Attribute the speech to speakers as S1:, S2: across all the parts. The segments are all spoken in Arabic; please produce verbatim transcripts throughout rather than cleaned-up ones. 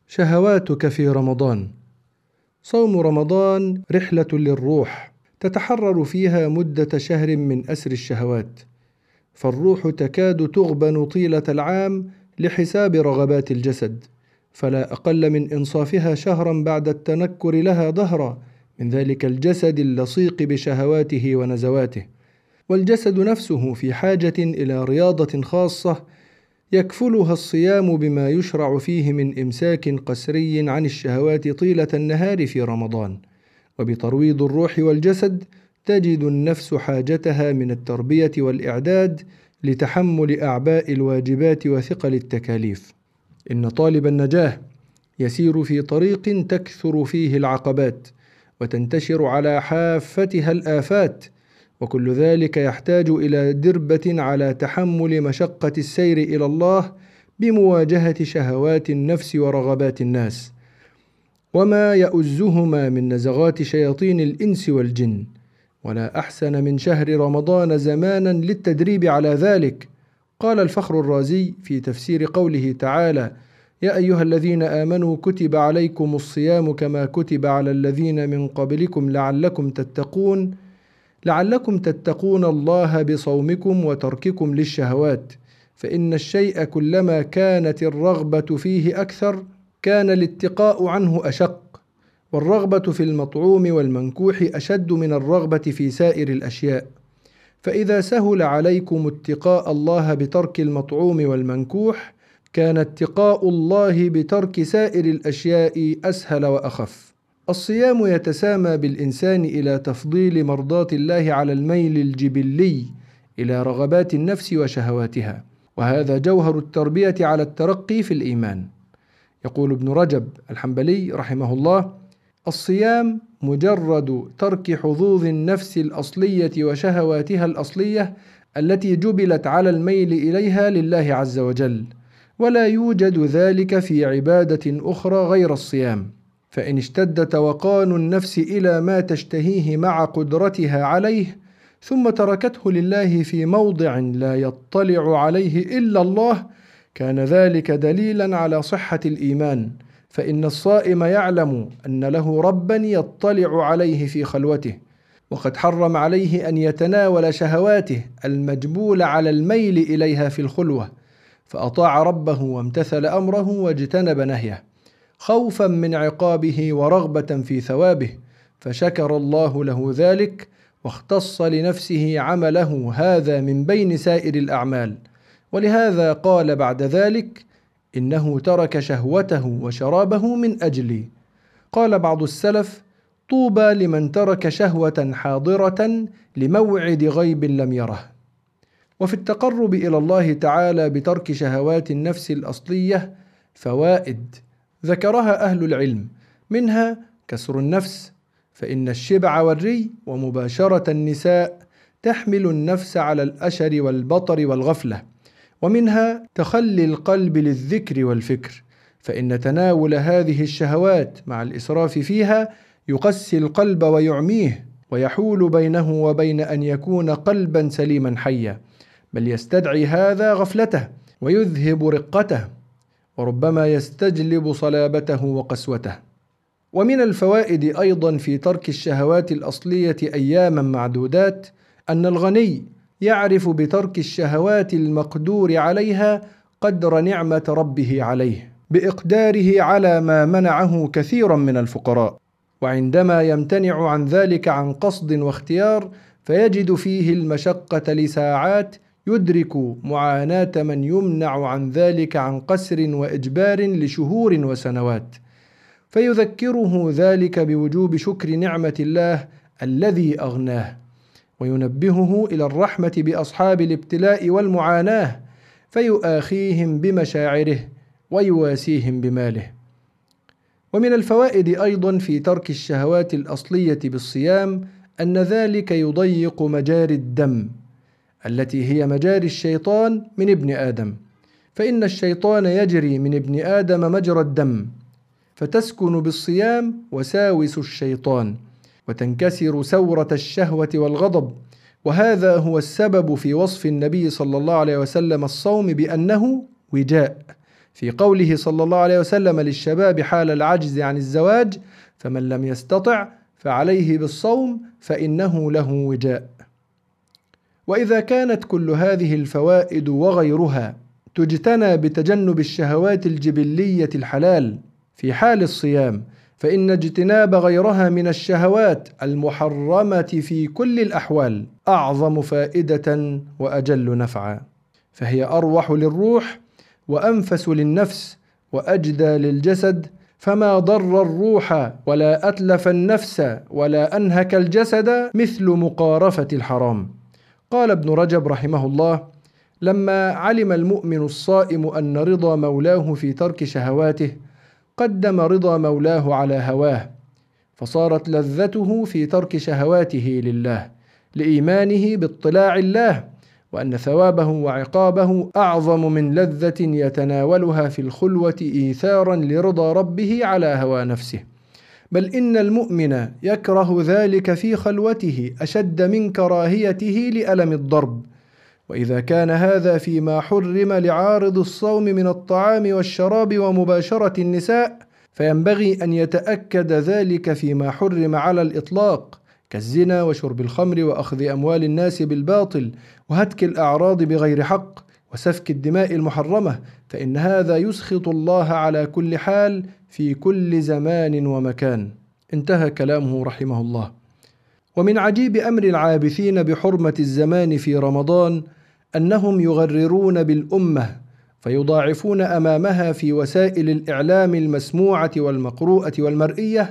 S1: شهواتك في رمضان. صوم رمضان رحلة للروح تتحرر فيها مدة شهر من أسر الشهوات، فالروح تكاد تغبن طيلة العام لحساب رغبات الجسد، فلا أقل من إنصافها شهرا بعد التنكر لها دهرا من ذلك الجسد اللصيق بشهواته ونزواته. والجسد نفسه في حاجة إلى رياضة خاصة يكفلها الصيام بما يشرع فيه من إمساك قسري عن الشهوات طيلة النهار في رمضان. وبترويض الروح والجسد تجد النفس حاجتها من التربية والإعداد لتحمل أعباء الواجبات وثقل التكاليف. إن طالب النجاة يسير في طريق تكثر فيه العقبات وتنتشر على حافتها الآفات، وكل ذلك يحتاج إلى دربة على تحمل مشقة السير إلى الله بمواجهة شهوات النفس ورغبات الناس وما يؤزهما من نزغات شياطين الإنس والجن. ولا أحسن من شهر رمضان زمانا للتدريب على ذلك. قال الفخر الرازي في تفسير قوله تعالى: يا أيها الذين آمنوا كتب عليكم الصيام كما كتب على الذين من قبلكم لعلكم تتقون. لعلكم تتقون الله بصومكم وترككم للشهوات، فإن الشيء كلما كانت الرغبة فيه أكثر كان الاتقاء عنه أشق، والرغبة في المطعوم والمنكوح أشد من الرغبة في سائر الأشياء. فإذا سهل عليكم اتقاء الله بترك المطعوم والمنكوح كان اتقاء الله بترك سائر الأشياء أسهل وأخف. الصيام يتسامى بالإنسان إلى تفضيل مرضاة الله على الميل الجبلي إلى رغبات النفس وشهواتها، وهذا جوهر التربية على الترقي في الإيمان. يقول ابن رجب الحنبلي رحمه الله: الصيام مجرد ترك حظوظ النفس الأصلية وشهواتها الأصلية التي جبلت على الميل إليها لله عز وجل، ولا يوجد ذلك في عبادة أخرى غير الصيام. فإن اشتد توقان النفس إلى ما تشتهيه مع قدرتها عليه ثم تركته لله في موضع لا يطلع عليه إلا الله كان ذلك دليلا على صحة الإيمان، فإن الصائم يعلم أن له ربا يطلع عليه في خلوته، وقد حرم عليه أن يتناول شهواته المجبول على الميل إليها في الخلوة، فأطاع ربه وامتثل أمره واجتنب نهيه خوفا من عقابه ورغبة في ثوابه، فشكر الله له ذلك واختص لنفسه عمله هذا من بين سائر الأعمال. ولهذا قال بعد ذلك: إنه ترك شهوته وشرابه من أجلي. قال بعض السلف: طوبى لمن ترك شهوة حاضرة لموعد غيب لم يره. وفي التقرب إلى الله تعالى بترك شهوات النفس الأصلية فوائد ذكرها أهل العلم، منها كسر النفس، فإن الشبع والري ومباشرة النساء تحمل النفس على الأشر والبطر والغفلة، ومنها تخلي القلب للذكر والفكر، فإن تناول هذه الشهوات مع الإسراف فيها يقسي القلب ويعميه ويحول بينه وبين أن يكون قلبا سليما حيا، بل يستدعي هذا غفلته ويذهب رقته، وربما يستجلب صلابته وقسوته. ومن الفوائد أيضا في ترك الشهوات الأصلية أياما معدودات أن الغني يعرف بترك الشهوات المقدور عليها قدر نعمة ربه عليه بإقداره على ما منعه كثيرا من الفقراء، وعندما يمتنع عن ذلك عن قصد واختيار فيجد فيه المشقة لساعات يدرك معاناة من يمنع عن ذلك عن قسر وإجبار لشهور وسنوات، فيذكره ذلك بوجوب شكر نعمة الله الذي أغناه، وينبهه إلى الرحمة بأصحاب الابتلاء والمعاناة، فيؤاخيهم بمشاعره ويواسيهم بماله. ومن الفوائد أيضا في ترك الشهوات الأصلية بالصيام أن ذلك يضيق مجاري الدم التي هي مجاري الشيطان من ابن آدم، فإن الشيطان يجري من ابن آدم مجرى الدم، فتسكن بالصيام وساوس الشيطان وتنكسر سورة الشهوة والغضب. وهذا هو السبب في وصف النبي صلى الله عليه وسلم الصوم بأنه وجاء، في قوله صلى الله عليه وسلم للشباب حال العجز عن الزواج: فمن لم يستطع فعليه بالصوم فإنه له وجاء. وإذا كانت كل هذه الفوائد وغيرها تجتنى بتجنب الشهوات الجبلية الحلال في حال الصيام، فإن اجتناب غيرها من الشهوات المحرمة في كل الأحوال أعظم فائدة وأجل نفعا، فهي أروح للروح وأنفس للنفس وأجدى للجسد، فما ضر الروح ولا أتلف النفس ولا أنهك الجسد مثل مقارفة الحرام. قال ابن رجب رحمه الله: لما علم المؤمن الصائم أن رضا مولاه في ترك شهواته قدم رضا مولاه على هواه، فصارت لذته في ترك شهواته لله لإيمانه باطلاع الله، وأن ثوابه وعقابه أعظم من لذة يتناولها في الخلوة إيثارا لرضا ربه على هوى نفسه، بل إن المؤمن يكره ذلك في خلوته أشد من كراهيته لألم الضرب. وإذا كان هذا فيما حرم لعارض الصوم من الطعام والشراب ومباشرة النساء، فينبغي أن يتأكد ذلك فيما حرم على الإطلاق كالزنا وشرب الخمر وأخذ أموال الناس بالباطل وهتك الأعراض بغير حق وسفك الدماء المحرمة، فإن هذا يسخط الله على كل حال في كل زمان ومكان. انتهى كلامه رحمه الله. ومن عجيب أمر العابثين بحرمة الزمان في رمضان أنهم يغررون بالأمة فيضاعفون أمامها في وسائل الإعلام المسموعة والمقروءة والمرئية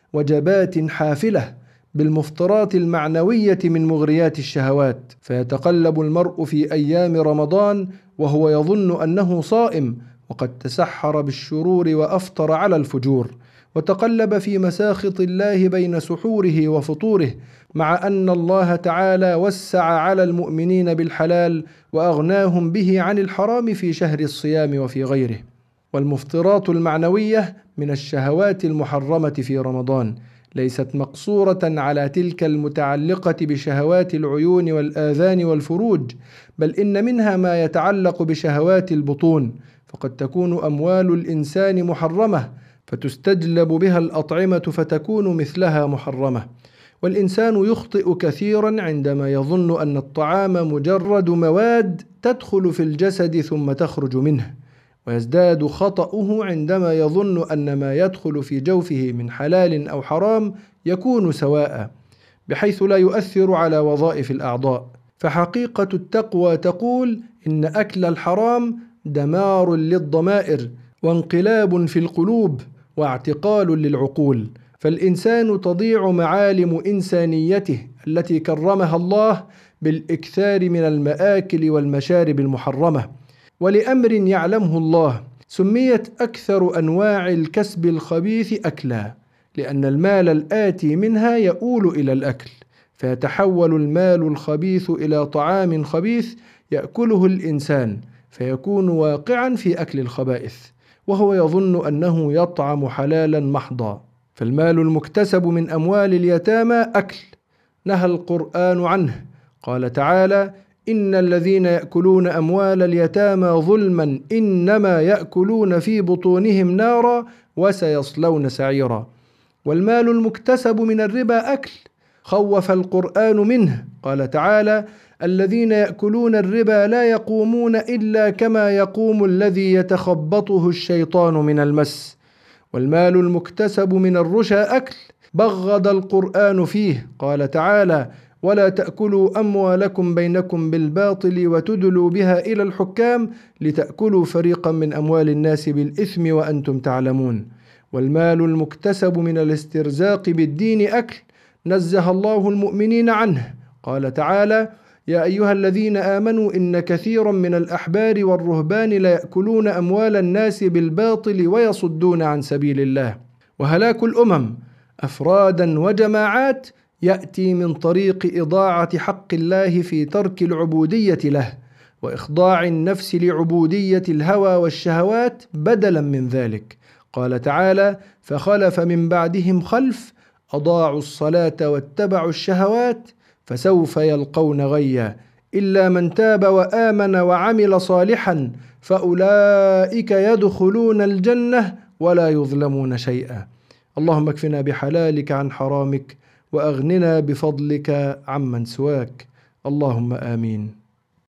S1: وجبات حافلة بالمفطرات المعنوية من مغريات الشهوات، فيتقلب المرء في أيام رمضان وهو يظن أنه صائم وقد تسحر بالشرور وأفطر على الفجور، وتقلب في مساخط الله بين سحوره وفطوره، مع أن الله تعالى وسع على المؤمنين بالحلال وأغناهم به عن الحرام في شهر الصيام وفي غيره. والمفطرات المعنوية من الشهوات المحرمة في رمضان ليست مقصورة على تلك المتعلقة بشهوات العيون والآذان والفروج، بل إن منها ما يتعلق بشهوات البطون، فقد تكون أموال الإنسان محرمة فتستجلب بها الأطعمة فتكون مثلها محرمة. والإنسان يخطئ كثيرا عندما يظن أن الطعام مجرد مواد تدخل في الجسد ثم تخرج منه، ويزداد خطأه عندما يظن أن ما يدخل في جوفه من حلال أو حرام يكون سواء، بحيث لا يؤثر على وظائف الأعضاء. فحقيقة التقوى تقول إن أكل الحرام دمار للضمائر وانقلاب في القلوب واعتقال للعقول، فالإنسان تضيع معالم إنسانيته التي كرمها الله بالإكثار من المآكل والمشارب المحرمة. ولأمر يعلمه الله سميت أكثر أنواع الكسب الخبيث أكلا، لأن المال الآتي منها يؤول إلى الأكل، فيتحول المال الخبيث إلى طعام خبيث يأكله الإنسان فيكون واقعا في أكل الخبائث، وهو يظن أنه يطعم حلالا محضا. فالمال المكتسب من أموال اليتامى أكل نهى القرآن عنه، قال تعالى: إن الذين يأكلون أموال اليتامى ظلما إنما يأكلون في بطونهم نارا وسيصلون سعيرا. والمال المكتسب من الربا أكل خوف القرآن منه، قال تعالى: الذين يأكلون الربا لا يقومون إلا كما يقوم الذي يتخبطه الشيطان من المس. والمال المكتسب من الرشا أكل بغض القرآن فيه، قال تعالى: ولا تأكلوا أموالكم بينكم بالباطل وتدلوا بها إلى الحكام لتأكلوا فريقا من أموال الناس بالإثم وأنتم تعلمون. والمال المكتسب من الاسترزاق بالدين أكل نزه الله المؤمنين عنه، قال تعالى: يا أيها الذين آمنوا إن كثيرا من الأحبار والرهبان ليأكلون أموال الناس بالباطل ويصدون عن سبيل الله. وهلاك الأمم أفرادا وجماعات يأتي من طريق إضاعة حق الله في ترك العبودية له وإخضاع النفس لعبودية الهوى والشهوات بدلا من ذلك، قال تعالى: فخلف من بعدهم خلف أضاعوا الصلاة واتبعوا الشهوات فسوف يلقون غيا إلا من تاب وآمن وعمل صالحا فأولئك يدخلون الجنة ولا يظلمون شيئا. اللهم اكفنا بحلالك عن حرامك وأغننا بفضلك عمن سواك. اللهم آمين.